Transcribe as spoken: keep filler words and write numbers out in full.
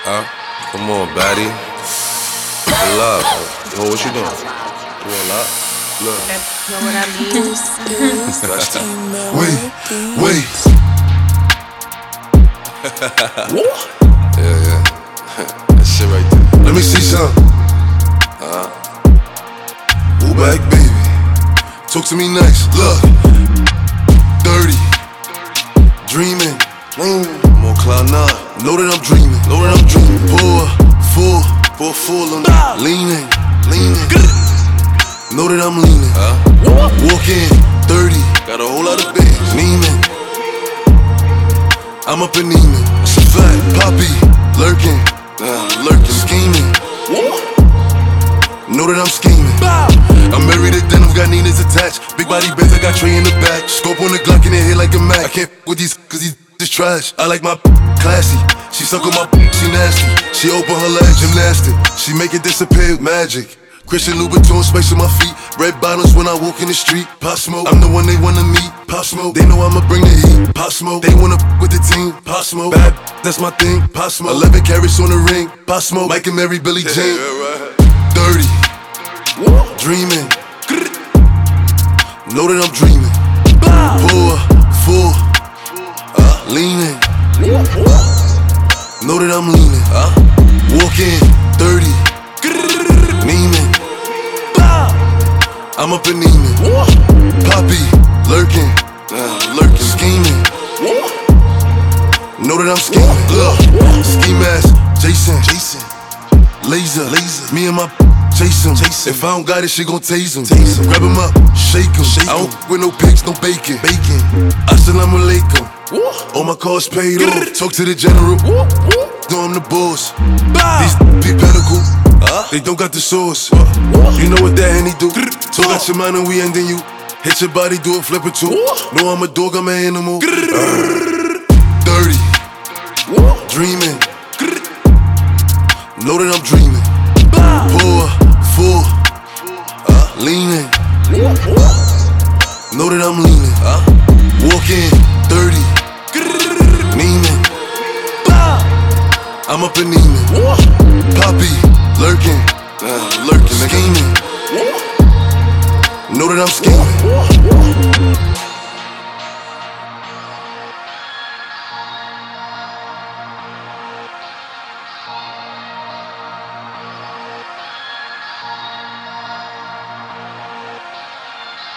Huh? Come on, baddie. Pull up. Yo, what you doing? You want lock? Look. Know what I mean? Wait, wait. Yeah, yeah. That shit right there. Let me see something. Huh? Move back, baby. Talk to me nice. Look. Dirty. Dreaming. I'm on cloud nine. Know that I'm dreaming. Know that I'm dreaming. Pour, full, Pour full on leaning, leaning. Know that I'm leaning. Huh? Walk in, thirty. Got a whole lot of bands. Neiman. I'm up in Neiman. It's a fact. Poppy, lurking, Nah, lurking, scheming. Know that I'm scheming. I'm married to denim, got Nina's attached. Big body Benz, I got Trey in the back. Scope on the Glock in the head like a Mac. I can't f with these cause these is trash. I like my classy. She suck on my she nasty. She open her legs, gymnastic. She make it disappear, magic. Christian Louboutin, space on my feet. Red bottoms when I walk in the street. Pop Smoke, I'm the one they wanna meet. Pop Smoke, they know I'ma bring the heat. Pop Smoke, they wanna f with the team. Pop Smoke, bad, that's my thing. Pop Smoke, eleven carats on the ring. Pop Smoke, Mike and Mary, Billie Jean. Dirty, dreaming. Know that I'm dreaming. Pour, full, leaning. Know that I'm leaning. Walk in, thirty. Neiman. I'm up in Neiman. Poppy, lurking, lurking, scheming. Know that I'm scheming. Look, ski mask, Jason, Jason, laser, laser. Me and my chase him. If I don't got it, she gon' tase him. Grab him up, shake him. I don't with no pigs, no bacon. Bacon. Assalamu alaikum. All my cars paid off. Talk to the general. Know I'm the boss. These be pedicle. They don't got the sauce. You know what that Henny do? Talk out your mind and we ending you. Hit your body, do a flip or two. Know I'm a dog, I'm an animal. Dirty. Dreaming. Know that I'm dreaming. Pour, full, leaning. Know that I'm leaning. Walk in.